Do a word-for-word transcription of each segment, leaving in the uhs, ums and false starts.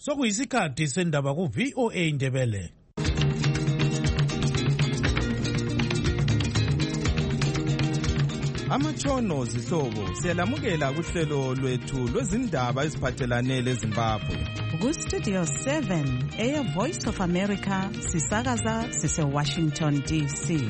Sokuyisikhathi sendaba ku V O A Indebele. Amatshono zihlobo siyalamukela kuhlelo lwethu lwezindaba eziphathelane leZimbabwe. Ku Studio seven eya Voice of America sisakaza sise Washington D C.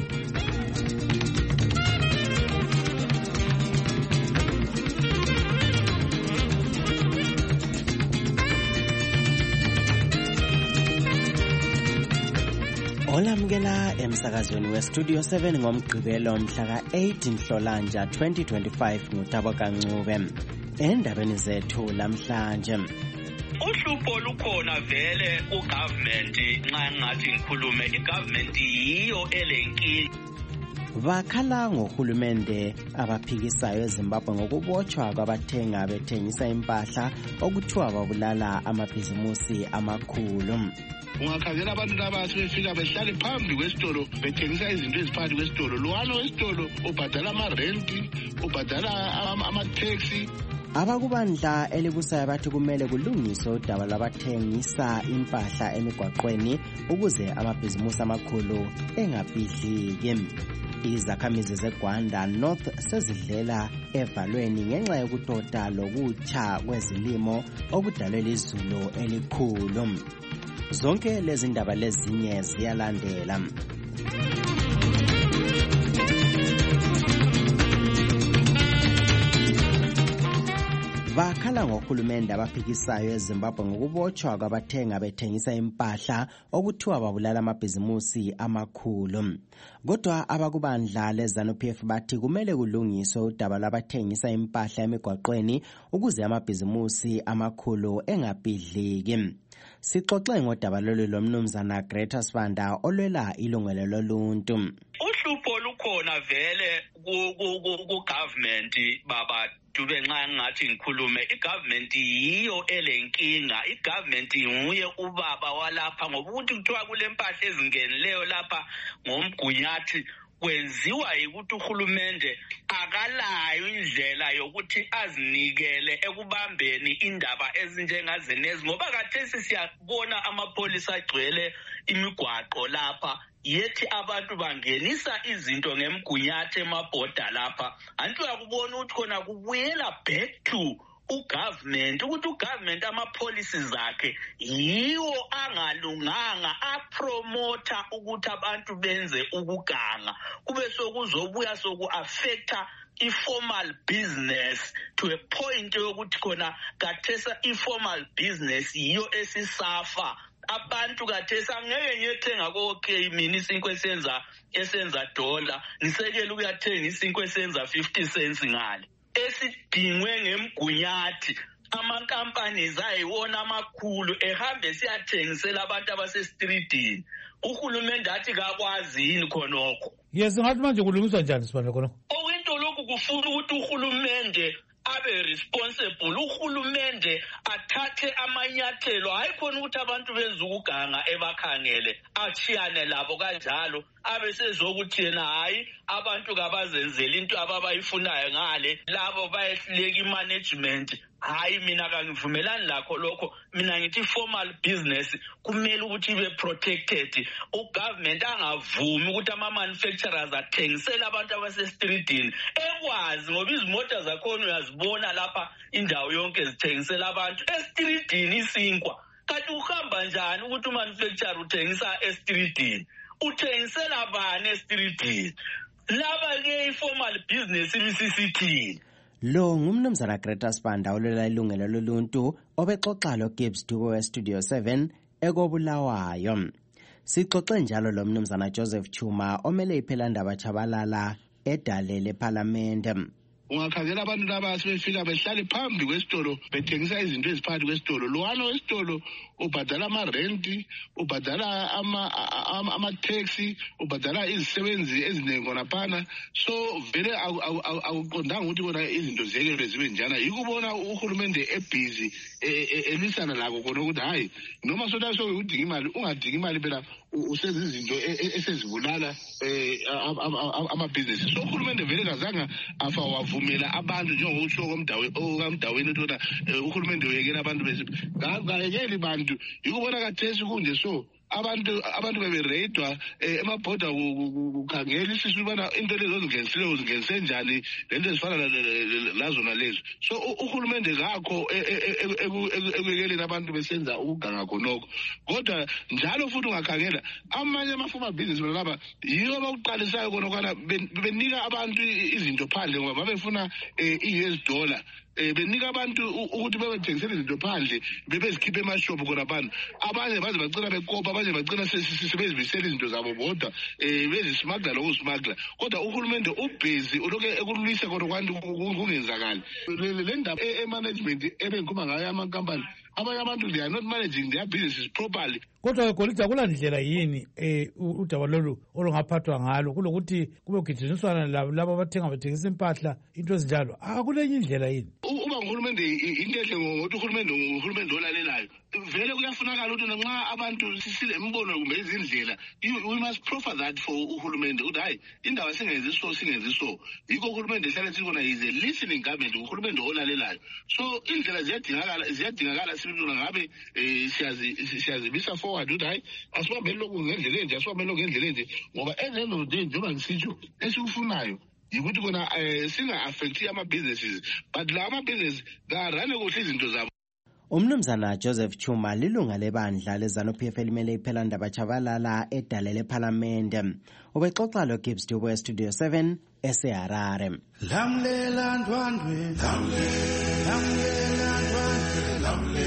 Olamukela emsakazweni we Studio seven ngomgqibelo mhla ka eight Nhlolanja twenty twenty-five ngutabo kancube. Endabeni zethu lamhlanje. Uhlupho lukhona vele ugovernment nxa ngathi ngikhulume igovernment yiyo elenkinga. Bakhala ngohulumende abaphikisayo eZimbabwe ngokubotshwa kwabathenga bethengisa impahla okuthiwa babulala amabhizimusi amakhulu. Ungakhangela abantu laba sebefika behlale phambi kwesitolo bethengisa izinto eziphakathi kwesitolo. Lowana wesitolo ubhadala amarenti, ubhadala ama-taxi. Abakubandla elibusayo bathi kumele kulungiswe udaba lwabathengisa impahla emigwaqweni ukuze amabhizimusi amakhulu engabhidliki. Izakhamizi zeGwanda North sezidlela evalweni ngenxa yokutota lokutsha kwezilimo okudalela izulu elikhulu. Zonke lezi ndaba lezinye ziyalandela. Bakhala ngohulumende abaphikisayo eZimbabwe ngokubotshwa kwabathenga bethengisa impahla okuthiwa babulala amabhizimusi amakhulu. Kodwa abakubandla leZANU-P F bathi kumele kulungiswe udaba lwabathengisa impahla emigwaqweni ukuze amabhizimusi amakhulu engabhidliki. Sixoxe ngodaba lolu lomnumzana Greta Sibanda olwela ilungelo loluntu. Uhlupho lukhona vele ku government baba dube nxa ngathi ngikhulume igovernment yiyo elenkinga. Igovernment nguye ubaba walapha ngoba ukuthi kuthiwa kulempahla ezingenileyo lapha ngomgunyathi kwenziwa yikuthi uhulumende akalayo indlela yokuthi azinikele ekubambeni indaba ezinjengazenezi ngoba khathesi siyabona amapholisa agcwele imigwaqo lapha yethi abantu bangenisa izinto ngemgunyathi emabhoda lapha. Antu yakubona ukuthi khona kubuyela back to ugovernment ukuthi ugovernment ama-policies zakhe yiwo angalunganga apromota ukuthi abantu benze ukuganga kube sokuzobuya soku-affecta i-formal business to a point yokuthi khona kathesa i-formal business yiyo esisafa. Abantu kathesa angeke ngiyethenga kokhe mina isinkwe esenza esenza dollar nisekele ukuyathenga isinkwe esenza fifty cents ngale esidingwe ngemgunyathi. Ama-companies ayiwona amakhulu ehambe siyathengisela abantu abasestreetini. Uhulumende athi kakwazi yini khonokho? Yes, ngathi manje kulungiswa njani sibana khonokho? Okwinto lokhu kufuna ukuthi uhulumende abe responsible. Uhulumende athathe amanyathelo hayi khona ukuthi abantu benza ukuganga ebakhangele achiyane labo kanjalo abe sezokuthi yena hayi abantu kabazenzela into ababayifunayo ngale labo bayehluleka imanagement. Hayi mina kangivumelani lakho lokho. Mina ngithi formal business kumele ukuthi ibe protected. Ugovernment angavumi ukuthi ama-manufacturers athengisele abantu abasestreetini ekwazi ngoba izimota zakhona uyazibona lapha indawo yonke zithengisela abantu estreetini isinkwa. Kanti uhamba njani ukuthi umanufacturer uthengisa estreetini? Uthengisela bani estreetini? Laba ke i-formal business ibisisithini. Lo ngumnumzana Greta Sibanda olwela ilungelo loluntu obexoxa lo Gibbs Dube we Studio seven ekobulawayo. Sixoxe njalo lo mnumzana Joseph Chuma omele iphelandaba Chabalala edale leParliament. Ungakhangela abantu laba sebefika behlale phambi kwesitolo bethengisa izinto eziphakathi kwesitolo. Lowana wesitolo ubhadala amarenti, ubhadala ama-taxi, ubhadala izisebenzi eziningi khonaphana. So vele akuqondanga ukuthi kona izinto ziyekele zibe njana. Yikubona uhulumende ebhizi elisana lako khona ukuthi hayi noma sola so udinga imali ungadinga imali phela usenza izinto esezibulala amabhizinisi. So uhulumende vele kazange afa wavumela abantu njengokusho komdaweni ukamdaweni ukuthi uhulumende uyekela abantu bese ngayekeli bantu wethu yikubona kathesi kunje so abantu abantu beberedwa emabhoda kukhangela isisu ubana into lezo zingenisileyo zingenise njani lento ezifana lazo nalezo so uhulumende ngakho ekuyekeleni abantu besenza ukuganga khonoko kodwa njalo futhi ungakhangela amanye amafuma business laba yiyo abakuqalisayo khonokana benika abantu izinto phandle ngoba babefuna i-U S dollar benika abantu ukuthi bebethengisele izinto phandle bebezikhiphe emashophu khona abantu abanye baze bagcina bekopa abanye bagcina sebezibisela izinto zabo bodwa bezismagla lokusmagla kodwa uhulumende ubhizi uloke ekulwisa khona kwanti kungenzakali le ndaba e-management ebengikhuluma ngayo amankampani abanye abantu they are not managing their businesses properly. Kodwa Kolisa akula ndlela yini eh udaba lolu olungaphathwa ngalo kulokuthi kube kugijiniswana labo abathenga bathengisa impahla into ezinjalo akulenye indlela yini uba nguhulumende inkehle ngokuthi uhulumende uhulumende olalelayo vele kuyafunakala ukuthi nxa abantu sisile imbono kumbe izindlela we must proffer that for uhulumende ukuthi hayi indaba singenzi so singenzi so yikho uhulumende ehlale sikona is a listening government uhulumende olalelayo so indlela ziyadingakala ziyadingakala sibona ngabe siyazi siyazibisa forward ukuthi hayi asibambele lokhu ngendlela enje asibambele lokhu ngendlela enje ngoba ezelo nje njengoba ngisitsho esikufunayo yikuthi kona singa affect ama businesses but la ama business garane kuhle izinto zabo. Umnumzana Joseph Chuma lilunga lebandla leZANU-P F elimele iphela ndaba chabalala edale leParliamente ubexoxa lo Gibbs Dubo eStudio seven eseHarare. Lamlela ndwandwe lamlela ndwandwe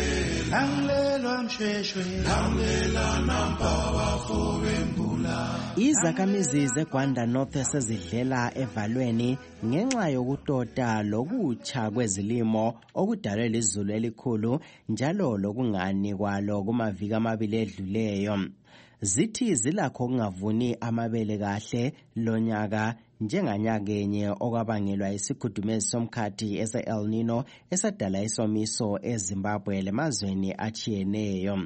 lamlela mshweshwe lamlela nampawa fobembula. Izakhamizi zeGwanda North sezidlela evalweni ngenxa yokutota lokutsha kwezilimo okudalwe lizulu elikhulu njalo lokungani kwalo kumaviki amabili edluleyo. Zithi zilakho kungavuni amabele kahle lonyaka njenganyakenye okwabangelwa isikhudumezi somkhathi ese-El Nino esadala isomiso eZimbabwe lemazweni achiyeneyo.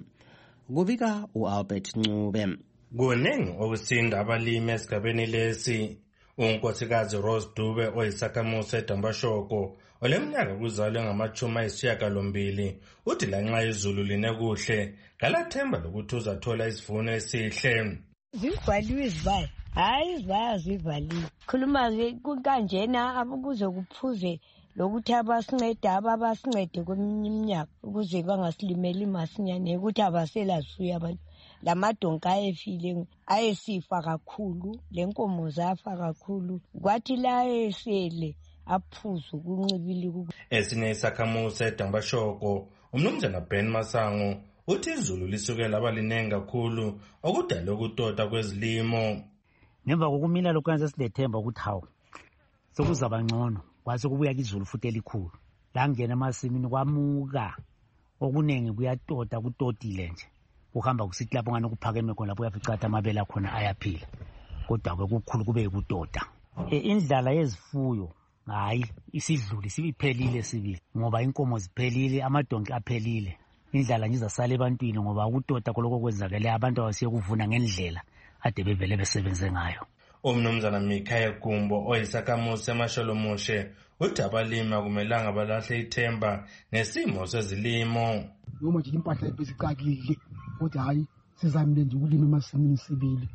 Kubika uAlbert Ncube. Kuningi okusinda abalimi esigabeni lesi. Unkosikazi Rose Dube oyisakhamuzi eDambashoko oleminyaka kuzalwe ngamachumi ayisishiyagalombili uthi lanxa izulu line kuhle ngalathemba lokuthi uzathola isivuno esihle. Zivaliwe izibaya hayi izibaya azivaliwe khuluma kanjena ukuze kuphuze lokuthi abasincede ababasincede kweminye iminyaka ukuze bangasilimeli masinyane ukuthi abaselasuya abantu lamadonka ayefile ayesifa kakhulu lenkomo zafa kakhulu kwathi la esele aphuzu kuncibili ku esinye isakhamuzi eDambashoko umnumzana Ben Masango uthi izulu lisuke laba linengi kakhulu okudala ukutota kwezilimo. Ngemva kokumila lokwenza silethemba ukuthi hawo sokuzaba ngcono kwase kubuya izulu futhi elikhulu la ngena emasimini kwamuka okunengi kuyatota kutotile nje uhamba kusithi lapho ngane kuphakeme khona lapho uyaficatha amabela khona ayaphila kodwa ke kukhulu kube ukutota. Indlala yezifuyo hayi isidluli sibiphelile sibili ngoba inkomo ziphelile amadonki aphelile indlala nje izasala ebantwini ngoba ukutota koloko kwenzakele abantu abasiye kuvuna ngendlela ade bevele besebenze ngayo. Umnumzana Michael Gumbo oyisakhamuzi eMasholomushe uthi abalimi akumelanga balahle ithemba nesimo sezilimo. Noma nje impahla ebesicakile kodwa hayi sizamile nje ukulima emasimini sibili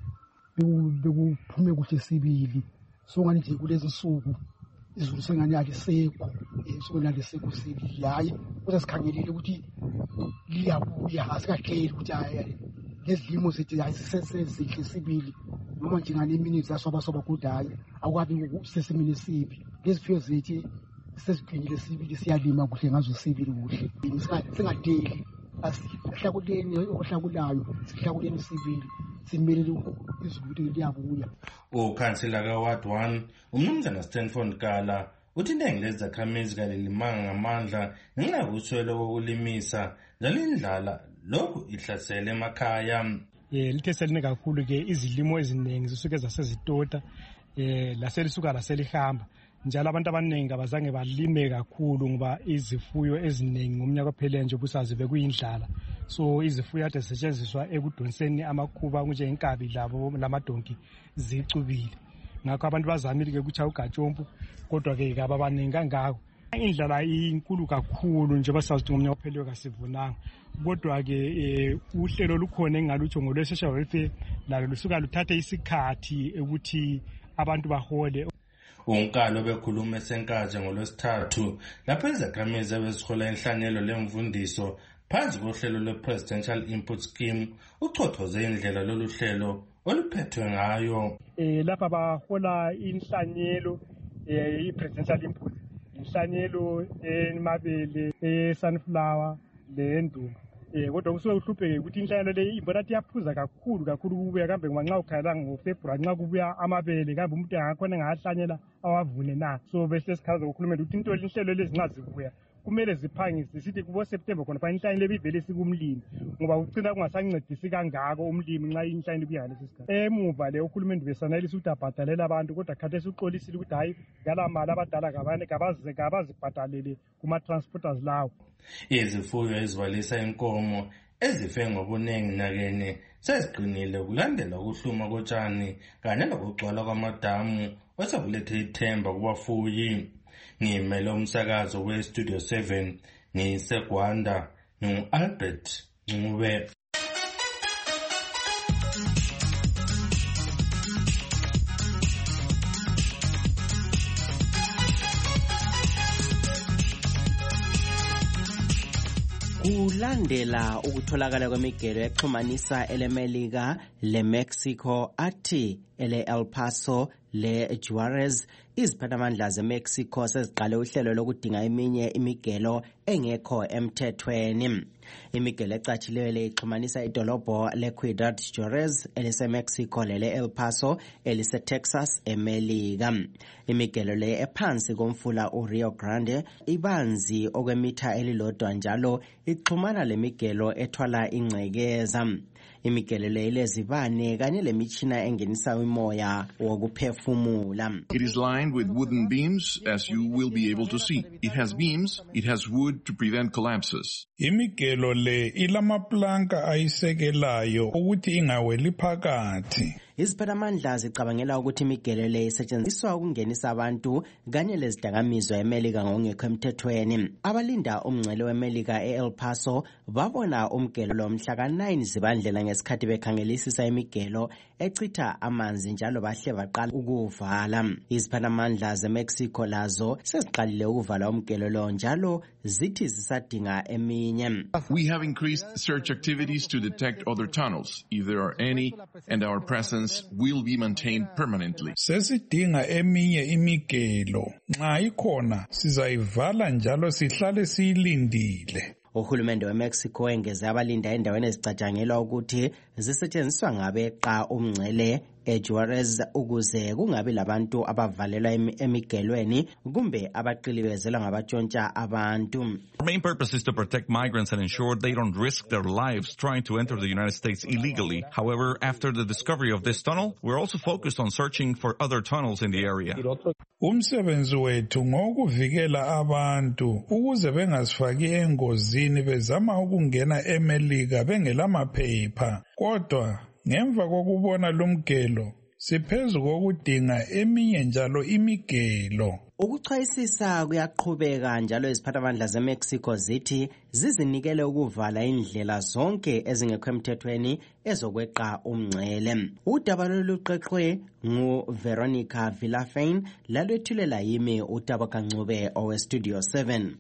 bekuphume kuhle sibili so ngani nje kulezi nsuku izulu sengani alisekho so ngani alisekho sibili hayi kodwa sikhangelile ukuthi liyabuya asikahleli ukuthi hayi lezilimo zethu hayi sisezihle sibili noma nje ngani imini zasoba soba kodwa hayi akwabi ukusesimini sibi lezifiyo zethu sesiqinile sibili siyalima kuhle ngazo sibili kuhle singadeli asihlakuleni ohlakulayo sihlakuleni sibili simelele izulu liyabuya. Ukhansela kaWard one umnumzana Stanford Kala uthi iningi lezakhamizi kalilimanga ngamandla ngenxa yokuswela kokulimisa njalo indlala lokhu ihlasele emakhaya. Eh lithe seline kakhulu ke izilimo eziningi zisuke zasezitota eh laselisuka laselihamba njalo abantu abaningi abazange balime kakhulu ngoba izifuyo eziningi ngomnyaka ophele nje busazi bekuyindlala so izifuyo ade setshenziswa ekudonseni amakhuba kunje inkabi labo lamadonki zicubile ngakho abantu bazamile ke kucha ugatshompu kodwa ke abaningi kangako Indlala inkulu kakhulu njengoba sazi ukuthi ngomnyaka opheliwe kasivunanga. Kodwa-ke uhlelo lukhona engalutsho ngolwe-social welfare lalo lusuka luthathe isikhathi ukuthi abantu bahole. Unkalo bekhuluma esenkazi ngolwesithathu lapho izakhamizi ebezihola inhlanyelo lemvundiso phansi kohlelo lwe-Presidential Input Scheme uchothoze indlela lolu hlelo oluphethwe ngayo. Eh lapha bahola inhlanyelo eh i-Presidential Input, inhlanyelo emabele, e-sunflower lendumba. Eh kodwa kusuke uhlupheke ukuthi inhlanyelo le ibona ukuthi yaphuza kakhulu kakhulu kubuya kambe nxa ukhala ngoFebruary nxa kubuya amabele kambe umuntu angakhona ngahlanyela awavune na. So bese sikhaza ukukhulumela ukuthi into inhlelo lezi nxa zibuya kumele ziphangise sithi kubo September khona fa inhlanyelo lebivele sikumlimi ngoba ucina kungasancedisi kangako umlimi nxa inhlanyelo ibuya ngalesi sikhathi. Emuva le uhulumende besanelisa ukuthi abhadalela abantu kodwa khathesi uxolisile ukuthi hayi ngala mali abadala kabane kabaze kabazibhadalele kuma transporters lawo. Izifuyo ezibalisa inkomo ezife ngobuningi nakene seziqinile kulandela ukuhluma kotshani kanye nokugcwala kwamadamu osekulethe ithemba kubafuyi. Ngimele umsakazo we-Studio seven ngiseGwanda ngu-Albert Ncube. Kulandela ukutholakala kwemigelo exhumanisa eleMelika leMexico athi ele El Paso le Juarez, iziphathamandla zeMexico seziqale uhlelo lokudinga eminye imigelo engekho emthethweni. Imigelo ecatshileyo le ixhumanisa idolobho leCiudad Juarez eliseMexico lele El Paso eliseTexas eMelika. Imigelo le ephansi komfula uRio Grande ibanzi okwemitha elilodwa njalo ixhumana lemigelo ethwala ingcekeza. Imigelo le ilezibane kanye lemitshina engenisa umoya wokuphefumula. It is lined with wooden beams, as you will be able to see. It has beams, it has wood to prevent collapses. Imigelo le ilamaplanka ayisekelayo ukuthi ingaweli phakathi. Iziphathamandla zicabangela ukuthi imigelo le isetshenziswa ukungenisa abantu kanye lezidakamizwa eMelika ngokungekho emthethweni. Abalinda umngcele weMelika e-El Paso babona umgelo lo mhla ka nine Zibandlela ngesikhathi bekhangelisisa imigelo echitha amanzi njalo bahle baqala ukuvala. Iziphathamandla zeMexico lazo seziqalile ukuvala umgelo lo njalo zithi zisadinga eminye. We have increased search activities to detect other tunnels, if there are any, and our presence will be maintained permanently. Sesidinga eminye imigelo. Nxa ikhona sizayivala njalo sihlale siyilindile. Uhulumende weMexico engeze abalinda endaweni ezicatshangelwa ukuthi zisetshenziswa ngabeqa umngcele eJuarez ukuze kungabi labantu abavalelwa emigelweni kumbe abaqilibezelwa ngabatshontsha abantu. Our main purpose is to protect migrants and ensure they don't risk their lives trying to enter the United States illegally. However, after the discovery of this tunnel, we're also focused on searching for other tunnels in the area. Umsebenzi wethu ngokuvikela abantu ukuze bengazifaki engozini bezama ukungena eMelika bengelamaphepha. Kodwa ngemva kokubona lumgelo siphezu kokudinga eminye njalo imigelo. Ukuchwayisisa kuyaqhubeka njalo iziphathamandla zeMexico zithi zizinikele ukuvala indlela zonke ezingekho emthethweni ezokweqa umngcele. Udaba loluqeqwe nguVeronica Villafain lalwethulela yimi uTabaka Ncube oweStudio seven.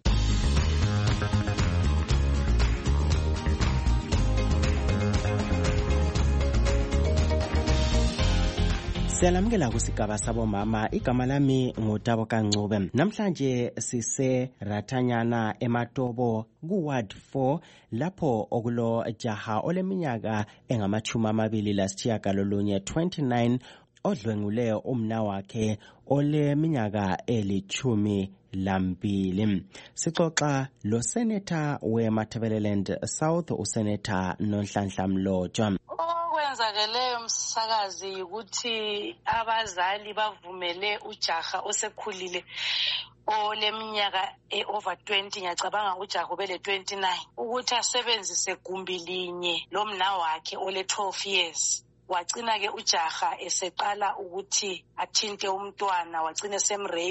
Siyalamukela kusigaba sabomama, igama lami nguTabaka Ncube. Namhlanje sise Rathanyana eMatobo ku Ward four lapho okulo jaha oleminyaka engamachumi amabili lasitshiyagalolunye twenty-nine odlwenguleyo umna wakhe oleminyaka elithumi lambili. Sixoxa lo Senator weMatabeleland South uSenator Nonhlanhla Mlotshwa. Okwenzakeleyo msakazi ukuthi abazali bavumele ujaha osekhulile oleminyaka e-over twenty, ngiyacabanga ujaha ubele twenty-nine, ukuthi asebenzise gumbi linye lomna wakhe ole twelve years. Wagcina ke ujaha eseqala ukuthi athinte umntwana, wagcina semrape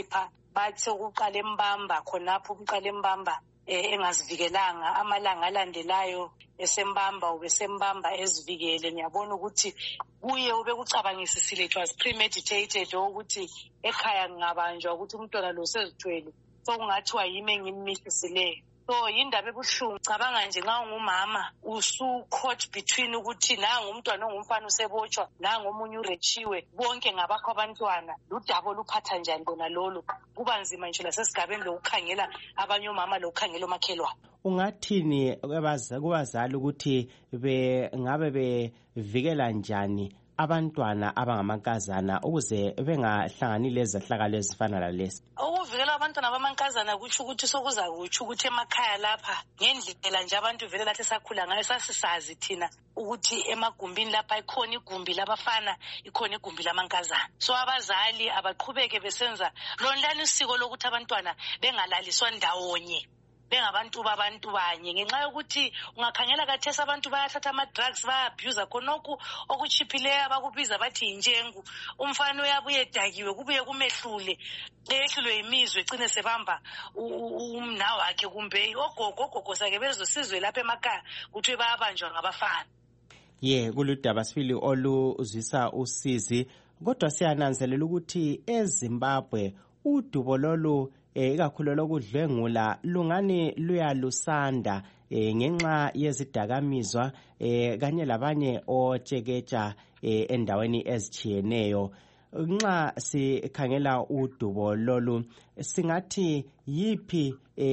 bathi ukuqala embamba khonapho ukuqala embamba engazivikelanga amalanga alandelayo esembamba ubesembamba ezivikele. Ngiyabona ukuthi kuye ube kucabangisisile, it was premeditated ukuthi ekhaya ngabanjwa ukuthi umntwana lo sezithwele, so kungathiwa yimi engimmisisileyo. So yindaba ebuhlungu. Cabanga nje nxa ungumama usu caught between ukuthi nanga umntwana ongumfana usebotshwa nanga omunye urechiwe, bonke ngabakho abantwana. Ludaba luphatha njani bona lolo? Kuba nzima nje lasesigabeni lokukhangela abanye omama lokukhangela omakhelwane. Ungathini kubazali ukuthi be ngabe bevikela njani abantwana abangamankazana ukuze bengahlangani lezi zahlakalo ezifana lalezi? Ukuvikela abantwana abamankazana kutsho ukuthi sokuza kutsho ukuthi emakhaya lapha ngendlela nje abantu vele lathi sakhula ngayo sasisazi thina ukuthi emagumbini lapha ikhona igumbi labafana ikhona igumbi lamankazana. So abazali abaqhubeke besenza lonlani isiko lokuthi abantwana bengalaliswa ndawonye bengabantu babantu banye, ngenxa yokuthi ungakhangela kathesa abantu bayathatha ama drugs baya-abuse khonokhu okuchiphileyo abakubiza bathi injengu. Umfana uyabuye edakiwe kubuye kumehlule ehlulwe imizwe egcine sebamba umna wakhe kumbe ogogo ogogo sakhe bezosizwe lapha emakhaya kuthi bayabanjwa ngabafana. Ye kuludaba sifili oluzwisa usizi, kodwa siyananzelela ukuthi eZimbabwe udubo lolu ikakhulu lokudlwengula lungani luyalusanda ngenxa yezidakamizwa kanye labanye otsheketsha endaweni ezichiyeneyo. Nxa sikhangela udubo lolu singathi yiphi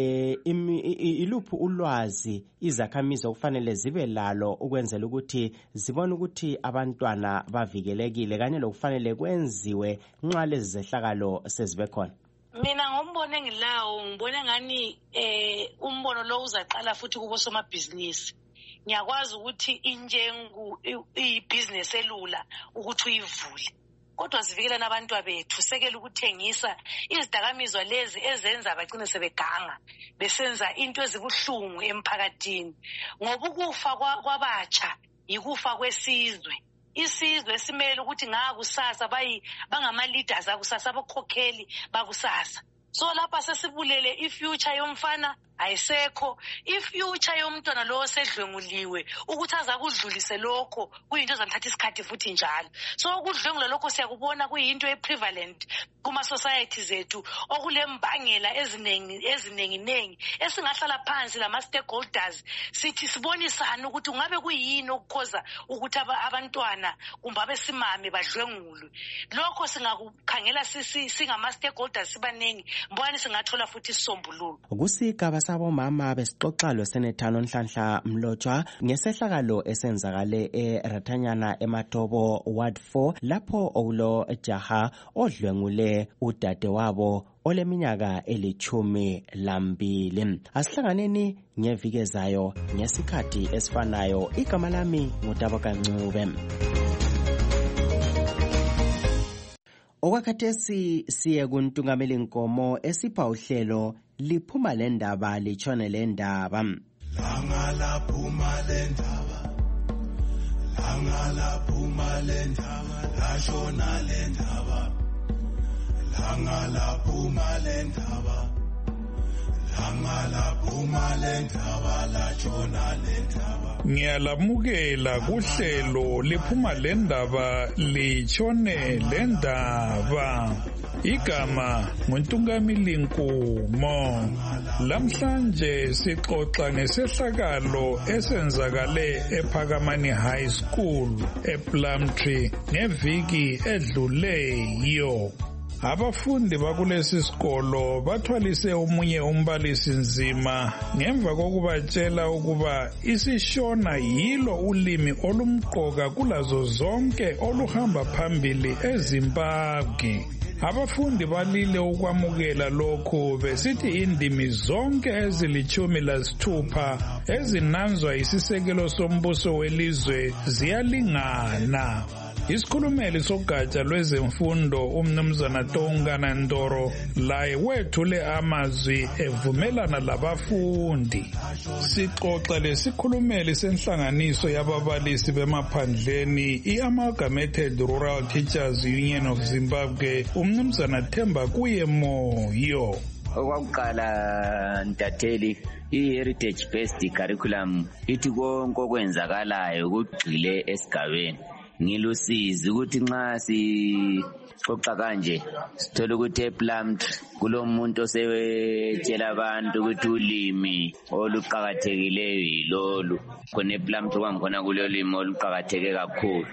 iluphi ulwazi izakhamizi okufanele zibe lalo ukwenzela ukuthi zibone ukuthi abantwana bavikelekile kanye lokufanele kwenziwe nxa lezi zehlakalo sezibe khona? Mina ngombono engilawo ngibone ngani eh umbono lo uzaqala futhi kubo somabhizinisi. Ngiyakwazi ukuthi injengu ibusiness elula ukuthi uyivule, kodwa sivikele nabantu abethu sekela ukuthengisa izidakamizwa lezi ezenza abagcine sebeganga besenza into ezibuhlungu emphakathini, ngoba ukufa kwabatsha ikufa kwesizwe. Isizwe esimele ukuthi ngakusasa bayi bangama leaders akusasa abakhokheli bakusasa. So lapha sesibulele ifuture yomfana ayisekho, ifuture yomntwana lo osedlwenguliwe ukuthi aza kudlulise lokho kuyinto ezanthatha isikhathi futhi njalo. So ukudlwengula lokho siyakubona kuyinto eprevalent kuma society zethu okulembangela eziningi eziningi ningi esingahlala phansi lama stakeholders sithi sibonisana ukuthi ungabe kuyini okukhoza ukuthi abantwana kumbe abesimame badlwengulwe. Lokho singakukhangela sisi singama stakeholders sibaningi mbona singathola futhi isombululo. Kusigaba sabomama besixoxa lo Senator Nhlanhla Mlotshwa ngesehlakalo esenzakale eRathanyana eMatobo Ward four lapho okulo jaha odlwengule udade wabo oleminyaka elithumi lambili. Asihlanganeni ngeviki ezayo ngesikhathi esifanayo. Igama lami nguTabaka Ncube. Okwakhathesi siye kuntungameli Nkomo esipha uhlelo liphuma lendaba litshone lendaba. Langa laphuma lendaba, langa laphuma lendaba, lashona lendaba, langa laphuma lendaba, langa laphuma lendaba, lashona lendaba. Ngiyalamukela kuhlelo liphuma lendaba litshone lendaba. Igama nguNtungameli Nkomo. Lamhlanje sixoxa ngesehlakalo esenzakale ePhakamani High School ePlumtree ngeviki edluleyo. Abafundi bakulesi sikolo bathwalise omunye umbalisi nzima ngemva kokubatshela ukuba isiShona yilo ulimi olumqoka kulazo zonke oluhamba phambili eZimbabwe. Abafundi balile ukwamukela lokho besithi indimi zonke ezilithumi lasithupha ezinanzwa isisekelo sombuso welizwe ziyalingana. Isikhulumeli sogatsha lwezemfundo umnumzana Tongana Ndoro laye wethule amazwi evumelana labafundi. Sixoxa lesikhulumeli senhlanganiso yababalisi bemaphandleni i-Amalgamated Rural Teachers Union of Zimbabwe umnumzana Themba Kuyemoyo. Okwakuqala Ntatheli i-heritage based curriculum ithi konke okwenzakalayo kugxile esigabeni. Ngilusizi ukuthi nxa sixoxa kanje sithola ukuthi ePlumtree kulomuntu osewetshela abantu ukuthi ulimi oluqhakathekileyo yilolu. Khona ePlumtree kwamkhona kulolimi oluqhakatheke kakhulu.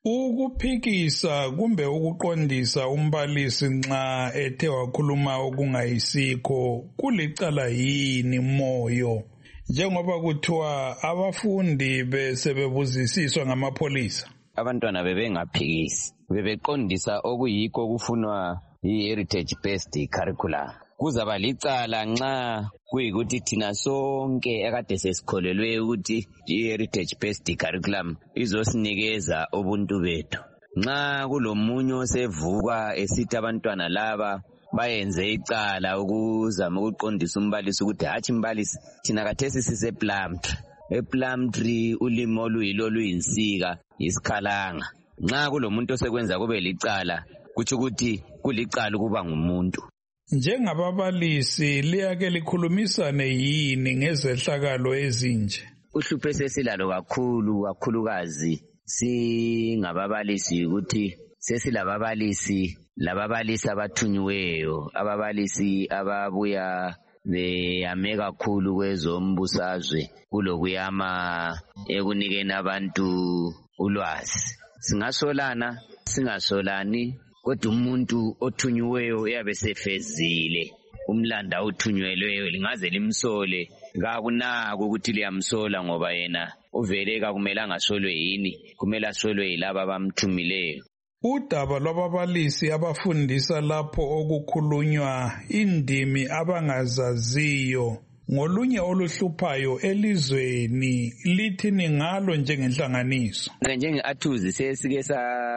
Ukuphikisa kumbe ukuqondisa umbalisi nxa ethe wakhuluma okungayisikho kulicala yini Moyo? Njengoba kuthiwa abafundi besebebuzisiswa ngamapolisa. Abantwana bebengaphikisi, bebeqondisa okuyikho kufunwa i-heritage based curriculum. Kuzaba licala nxa kuyikuthi thina sonke ekade sesikholelwe ukuthi i-heritage based curriculum izosinikeza ubuntu bethu. Nxa kulomunye osevuka esithi abantwana laba bayenze icala ukuzama ukuqondisa umbalisi ukuthi hatshi mbalisi thina kathesi sisePlumtree. ePlumtree ulimi oluyilo luyinsika isikhalanga. Nxa kulomuntu osekwenza kube licala kuthi ukuthi kulicala kuba ngumuntu. Njengababalisi liyake likhulumisane yini ngezehlakalo ezinje? Uhlupho esesilalo kakhulu kakhulukazi singababalisi ukuthi sesilababalisi lababalisi abathunyiweyo, ababalisi ababuya beyame kakhulu kwezombusazwe kulokuyama ekunikeni abantu ulwazi. Singasolana singasolani kodwa umuntu othunyiweyo uyabe sefezile umlanda othunyelweyo lingaze limsole kakunako ukuthi liyamsola ngoba yena uvele kakumelanga asolwe yini, kumele asolwe yilabo abamthumileyo. Udaba lwababalisi abafundisa lapho okukhulunywa indimi abangazaziyo ngolunye oluhluphayo elizweni lithini ngalo njengenhlanganiso? Njenge-Athuzi sesike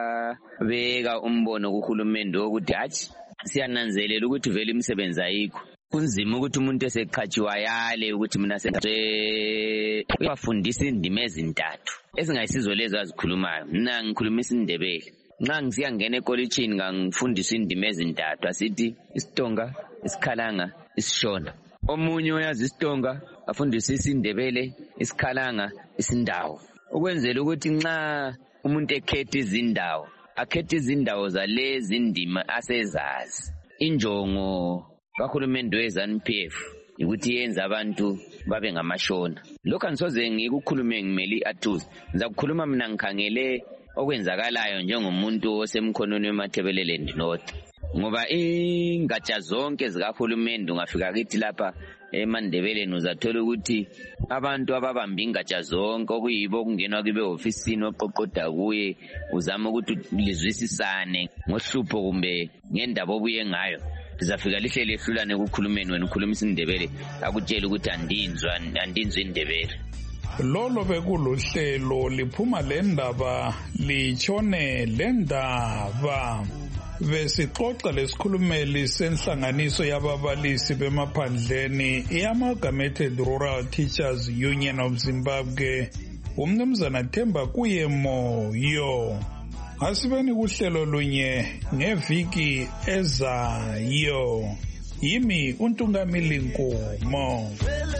sabeka umbono kuhulumende ukuthi hatshi siyananzelela ukuthi vele imisebenzi ayikho. Kunzima ukuthi umuntu eseqhatshiwa yale ukuthi mina senze uyafundisa indimi ezintathu ezingayisizo lezo azikhulumayo. Mina ngikhuluma isiNdebele. Nxa ngisiya ngene ekolitshini ngangifundisa indimi ezintathu asithi isiTonga, isikhalanga, isishona. Omunye uyazi isiTonga afundisa isiNdebele, isikhalanga, isindawo. Ukwenzela ukuthi nxa umuntu ekhetha izindawo akhetha izindawo zalezi indima asezazi. Injongo kahulumende we-ZANU P F ukuthi yenza abantu babe ngamashona. Lokho angisoze ngikukhulume ngimeli Athuzi. Ngiza kukhuluma mina ngikhangele okwenzakalayo njengomuntu osemkhonweni weMathebeleland North. Ngoba ingatsha zonke zikahulumende ungafika kithi lapha eMandebeleni uzathola ukuthi abantu ababamba ingatsha zonke okuyibo okungenwa kube ofisini oqoqoda kuye uzama ukuthi lizwisisane ngohlupho kumbe ngendaba obuye ngayo. Sizafika lihle lehlulane ukukhulumeni wena ukhuluma isiNdebele akutshela ukuthi andinzwa andinzwe iNdebele. Lolo bekuluhlelo liphuma lendaba litshone lendaba. Besixoxa lesikhulumeli senhlanganiso yababalisi bemaphandleni i-Amalgamated Rural Teachers Union of Zimbabwe umnumzana Themba Kuyemoyo. Asibeni kuhlelo lunye ngeviki ezayo. Yimi uNtungamili Nkomo.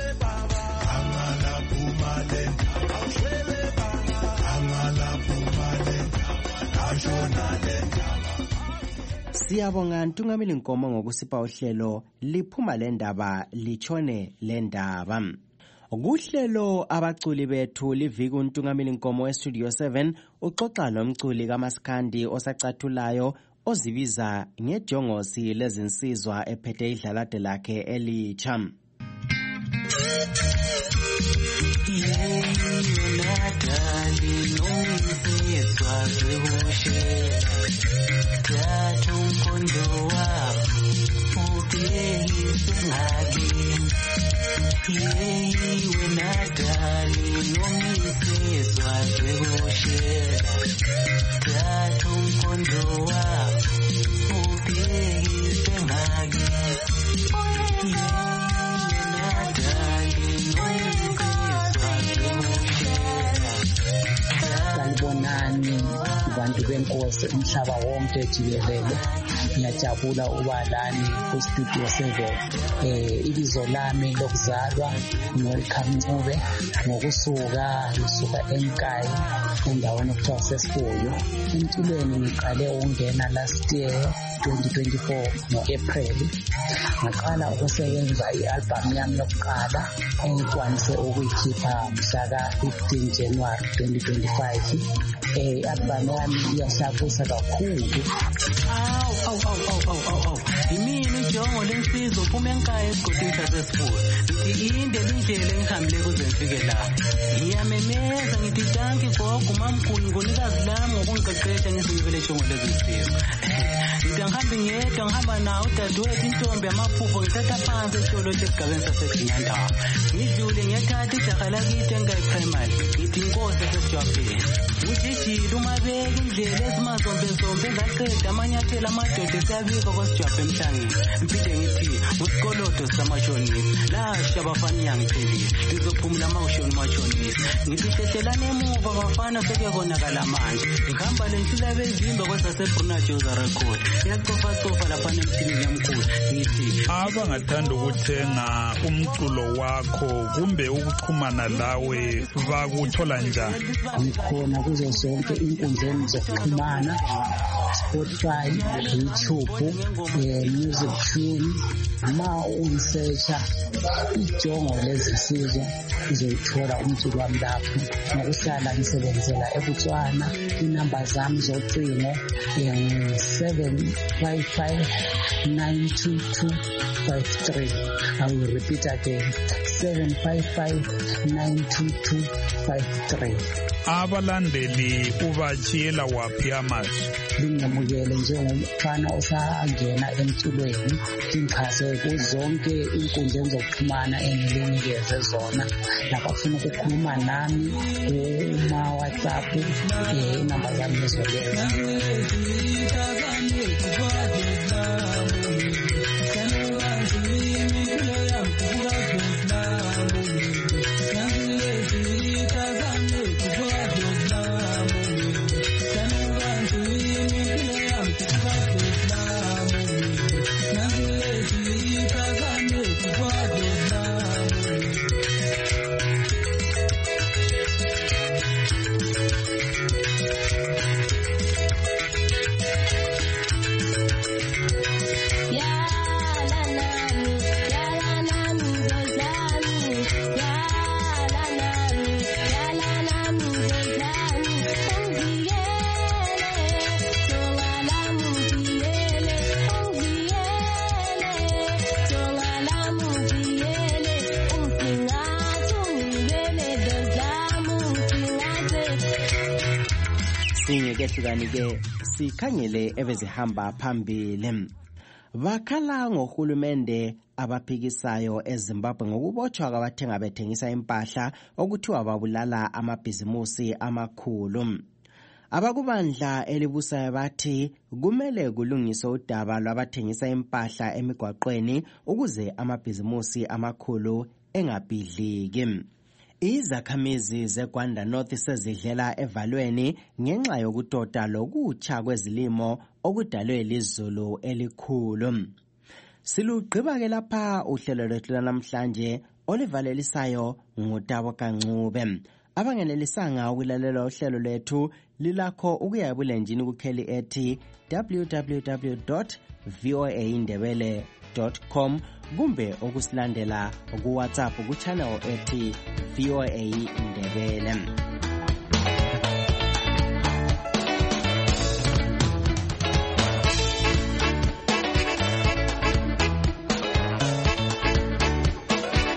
Siyabonga Ntungamili Nkomo ngokusipha uhlelo liphuma lendaba litshone lendaba. Kuhlelo abaculi bethu liviki uNtungamili Nkomo eStudio seven uxoxa lomculi kaMaskandi osacathulayo ozibiza ngejongosi lezinsizwa ephethe idlalade lakhe elitsha. Umkondo wabo ubhekise ngabe yeyiwe nadali nongisezwa zekushela thatha umkhondo wakho ubhekise ngakithi yeyiwe nadali nongisezwa zekushela. Sanibonani bantu benkosi umhlaba wonke jikelele, ngiyajabula ukuba lani ku-studio seven. Eh, ibizo lami lokuzalwa Welcome Ncube, ngokusuka ngisuka eMkayi endaweni okuthiwa Sesifuyo. Emculweni ngiqale ukungena last year twenty twenty-four ngo-April. Ngaqala ukusebenza i-album yami yokuqala engikwanise ukuyikhipha mhlaka fifteen January twenty twenty-five. Eh, i-album yami iyahlabusa kakhulu. Awu awu awu awu awu awu yimini ijongo lensizo uphuma enkaya esigodini sasesifuyo. Ngithi inde indlela engihambile kuze ngifike la. Ngiyamemeza ngithi tanki gogo mamkhulu ngonikazi lami ngokungiqeqesha ngisivele ijongo lezinsizo. Ngithi angihambi ngedwa ngihamba nawo udadewethu intombi yamaphupho ngithatha phansi esitolo esigabeni saseGinyandaba. Ngidlule ngiyathatha ijaha lakithi engayi-primary ngithi inkosi esesijwabheni. Ujijile umabeka indlela ezimazombezombe ezaqeda amanyathelo amadoda esiyabika kwasijwabhe emhlangeni. Mphinde ngithi usikolodo samashonisi lasha abafana iyangiphelile lizophumula amawushoni mashonisi. Ngithi hlehlelani emuva bafana sekuyakonakala manje. Ngihamba le nsila bezimba kwesaseBrunajoza Record iyacofacofa laphana emthini yamkhulu. Ngithi abangathanda ukuthenga umculo wakho kumbe ukuxhumana lawe bakuthola njani? Ngikhona kuzo zonke inkundleni zokuxhumana, Spotify, YouTube, eh, Music Tune. Ma ungisearcha ijongo lezisizwe uzoyithola umculo wami lapho. Ngokuhlala ngisebenzela eBotswana. Inamba zami zocingo seven five five nine two two five three. I will repeat again, seven five five nine two two five three. Abalandeli ubachiyela waphi amazwi? Lingamukele njengomfana osangena emculweni, ngixhase kuzonke inkundleni zokuxhumana engilinikeze zona. Labafuna ukukhuluma nami kuma WhatsApp, eh, inamba zami ngizoleza. Singekehlukani-ke sikhangele ebezihamba phambili. Bakhala ngohulumende abaphikisayo eZimbabwe ngokubotshwa kwabathenga bethengisa impahla okuthiwa babulala amabhizimusi amakhulu. Abakubandla elibusayo bathi kumele kulungiswe udaba lwabathengisa impahla emigwaqweni ukuze amabhizimusi amakhulu engabhidliki. Izakhamizi zeGwanda North sezidlela evalweni ngenxa yokutota lokutsha kwezilimo okudalwe lizulu elikhulu. Silugqiba ke lapha uhlelo lwethu namhlanje olivalelisayo nguTabo Kancube. Abangenelisanga ukulalela uhlelo lwethu lilakho ukuya ebulenjini kukheli ethi w w w dot voa indebele dot com kumbe okusilandela ku WhatsApp ku channel ethi voa indebele.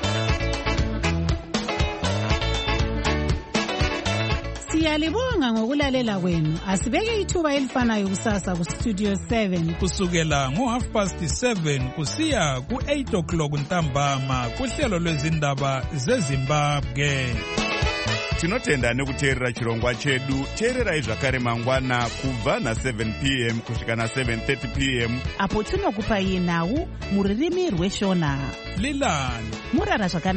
Siyalibonga ngokule ukulalela kwenu. Asibeke ithuba elifanayo kusasa kustudio seven kusukela ngo half past seven kusiya ku eight o'clock ntambama kuhlelo lwezindaba zeZimbabwe. Tinotenda nekuteerera chirongwa chedu. Teererai zvakare mangwana kubva na seven p m kusvika na seven thirty p m apo tinokupai nhau muririmi rweshona. Lilani murara zvakanaka.